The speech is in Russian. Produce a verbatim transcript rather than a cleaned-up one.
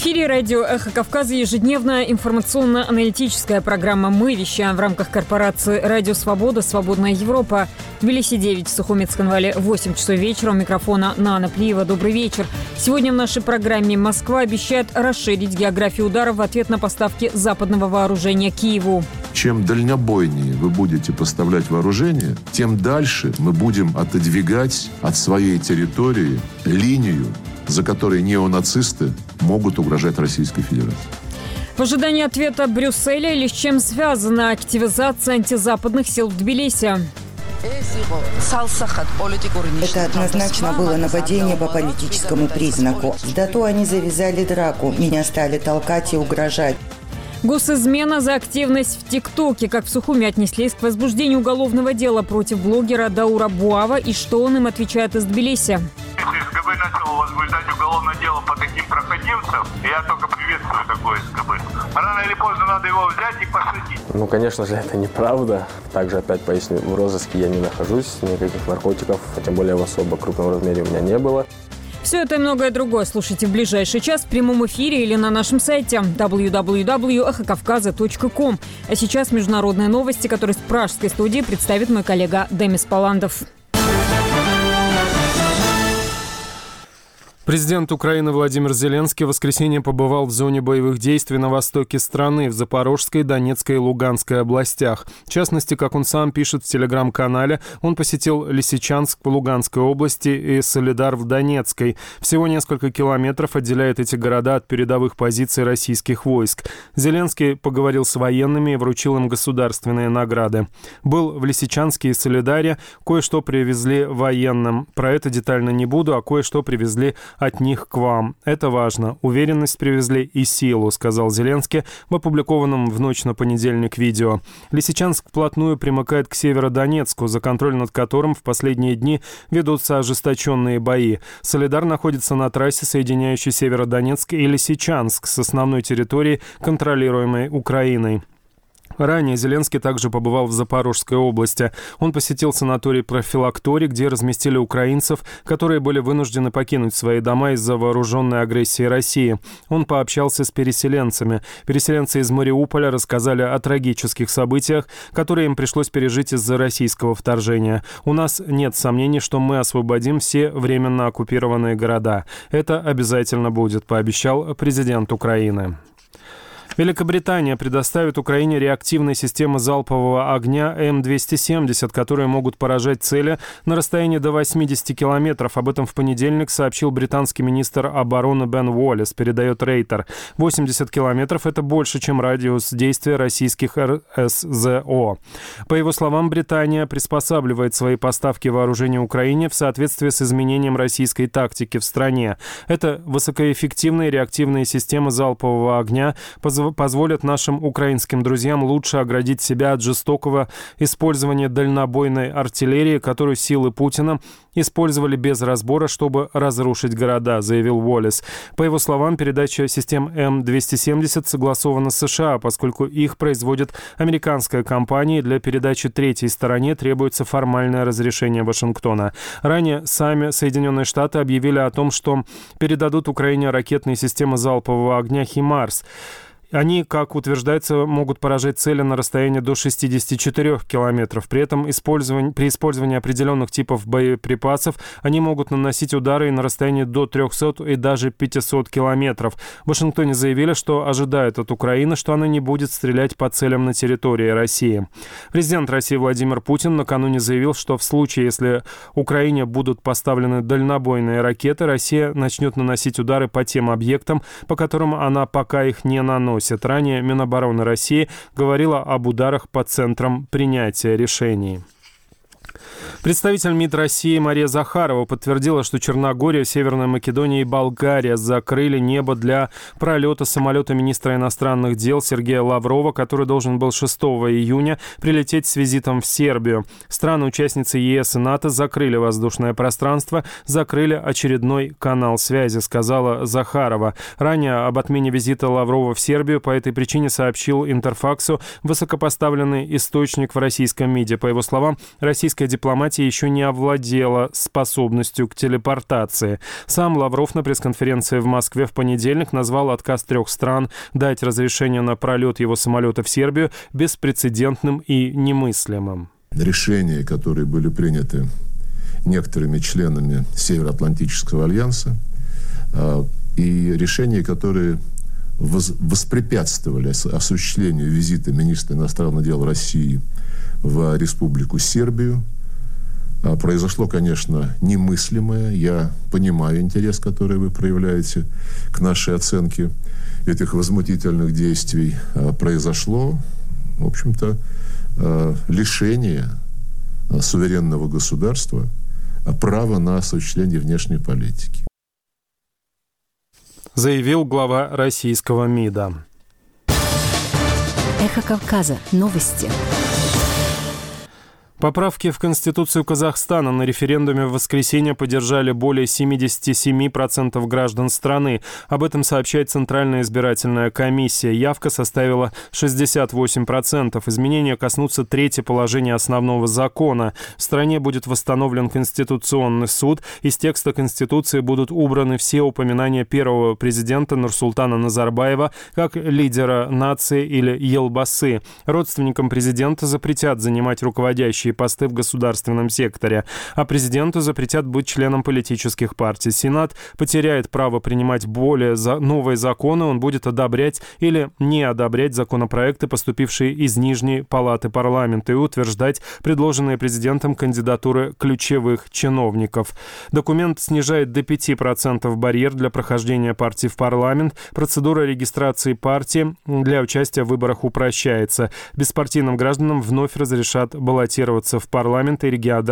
эфире радио «Эхо Кавказа» ежедневная информационно-аналитическая программа. Мы вещаем в рамках корпорации «Радио Свобода», «Свободная Европа». В Тбилиси девять, в Сухумецком-Вале восемь часов вечера. У микрофона Нана Плиева. Добрый вечер. Сегодня в нашей программе Москва обещает расширить географию ударов в ответ на поставки западного вооружения Киеву. Чем дальнобойнее вы будете поставлять вооружение, тем дальше мы будем отодвигать от своей территории линию, за которой неонацисты могут угрожать Российской Федерации. В ожидании ответа Брюсселя или с чем связана активизация антизападных сил в Тбилиси? Это однозначно было нападение по политическому признаку. С ДАТО они завязали драку. Меня стали толкать и угрожать. Госизмена за активность в ТикТоке. Как в Сухуми отнеслись к возбуждению уголовного дела против блогера Даура Буава и что он им отвечает из Тбилиси? Если СКБ начал возбуждать уголовное дело по таким проходимцам, я только приветствую такое СКБ. Рано или поздно надо его взять и посадить. Ну, конечно же, это неправда. Также, опять поясню, в розыске я не нахожусь, никаких наркотиков, а тем более в особо крупном размере у меня не было. Все это и многое другое слушайте в ближайший час в прямом эфире или на нашем сайте дабл ю дабл ю дабл ю точка эхо кавказа точка ком. А сейчас международные новости, которые с пражской студии представит мой коллега Демис Паландов. Президент Украины Владимир Зеленский в воскресенье побывал в зоне боевых действий на востоке страны, в Запорожской, Донецкой и Луганской областях. В частности, как он сам пишет в телеграм-канале, он посетил Лисичанск в Луганской области и Солидар в Донецкой. Всего несколько километров отделяет эти города от передовых позиций российских войск. Зеленский поговорил с военными и вручил им государственные награды. Был в Лисичанске и Солидаре, кое-что привезли военным. Про это детально не буду, а кое-что привезли от них к вам. Это важно. Уверенность привезли и силу, сказал Зеленский в опубликованном в ночь на понедельник видео. Лисичанск вплотную примыкает к Северодонецку, за контроль над которым в последние дни ведутся ожесточенные бои. Солидар находится на трассе, соединяющей Северодонецк и Лисичанск с основной территорией, контролируемой Украиной. Ранее Зеленский также побывал в Запорожской области. Он посетил санаторий «Профилакторий», где разместили украинцев, которые были вынуждены покинуть свои дома из-за вооруженной агрессии России. Он пообщался с переселенцами. Переселенцы из Мариуполя рассказали о трагических событиях, которые им пришлось пережить из-за российского вторжения. «У нас нет сомнений, что мы освободим все временно оккупированные города. Это обязательно будет», — пообещал президент Украины. Великобритания предоставит Украине реактивные системы залпового огня эм двести семьдесят, которые могут поражать цели на расстоянии до восьмидесяти километров. Об этом в понедельник сообщил британский министр обороны Бен Уоллес, передает Рейтер. восемьдесят километров – это больше, чем радиус действия российских эр эс зэ о. По его словам, Британия приспосабливает свои поставки вооружения Украине в соответствии с изменением российской тактики в стране. Это высокоэффективные реактивные системы залпового огня позволяют позволят нашим украинским друзьям лучше оградить себя от жестокого использования дальнобойной артиллерии, которую силы Путина использовали без разбора, чтобы разрушить города, заявил Уоллес. По его словам, передача систем эм двести семьдесят согласована с США, поскольку их производит американская компания, и для передачи третьей стороне требуется формальное разрешение Вашингтона. Ранее сами Соединенные Штаты объявили о том, что передадут Украине ракетные системы залпового огня «Химарс». Они, как утверждается, могут поражать цели на расстоянии до шестидесяти четырёх километров. При этом использование, при использовании определенных типов боеприпасов они могут наносить удары на расстоянии до трёхсот и даже пятисот километров. В Вашингтоне заявили, что ожидают от Украины, что она не будет стрелять по целям на территории России. Президент России Владимир Путин накануне заявил, что в случае, если Украине будут поставлены дальнобойные ракеты, Россия начнет наносить удары по тем объектам, по которым она пока их не наносит. Ранее Минобороны России говорила об ударах по центрам принятия решений. Представитель МИД России Мария Захарова подтвердила, что Черногория, Северная Македония и Болгария закрыли небо для пролета самолета министра иностранных дел Сергея Лаврова, который должен был шестого июня прилететь с визитом в Сербию. Страны-участницы ЕС и НАТО закрыли воздушное пространство, закрыли очередной канал связи, сказала Захарова. Ранее об отмене визита Лаврова в Сербию по этой причине сообщил Интерфаксу высокопоставленный источник в российском МИДе. По его словам, российская дипломатия дипломатия еще не овладела способностью к телепортации. Сам Лавров на пресс-конференции в Москве в понедельник назвал отказ трех стран дать разрешение на пролет его самолета в Сербию беспрецедентным и немыслимым. Решения, которые были приняты некоторыми членами Североатлантического альянса, и решения, которые воспрепятствовали осуществлению визита министра иностранных дел России в Республику Сербию, произошло, конечно, немыслимое. Я понимаю интерес, который вы проявляете к нашей оценке этих возмутительных действий. Произошло, в общем-то, лишение суверенного государства права на осуществление внешней политики. Заявил глава российского МИДа. Эхо Кавказа. Новости. Поправки в Конституцию Казахстана на референдуме в воскресенье поддержали более семьдесят семь процентов граждан страны. Об этом сообщает Центральная избирательная комиссия. Явка составила шестьдесят восемь процентов. Изменения коснутся третьего положения основного закона. В стране будет восстановлен Конституционный суд. Из текста Конституции будут убраны все упоминания первого президента Нурсултана Назарбаева как лидера нации или елбасы. Родственникам президента запретят занимать руководящие посты в государственном секторе, а президенту запретят быть членом политических партий. Сенат потеряет право принимать более за новые законы, он будет одобрять или не одобрять законопроекты, поступившие из Нижней палаты парламента, и утверждать предложенные президентом кандидатуры ключевых чиновников. Документ снижает до пяти процентов барьер для прохождения партии в парламент. Процедура регистрации партии для участия в выборах упрощается. Беспартийным гражданам вновь разрешат баллотироваться в парламент и региональные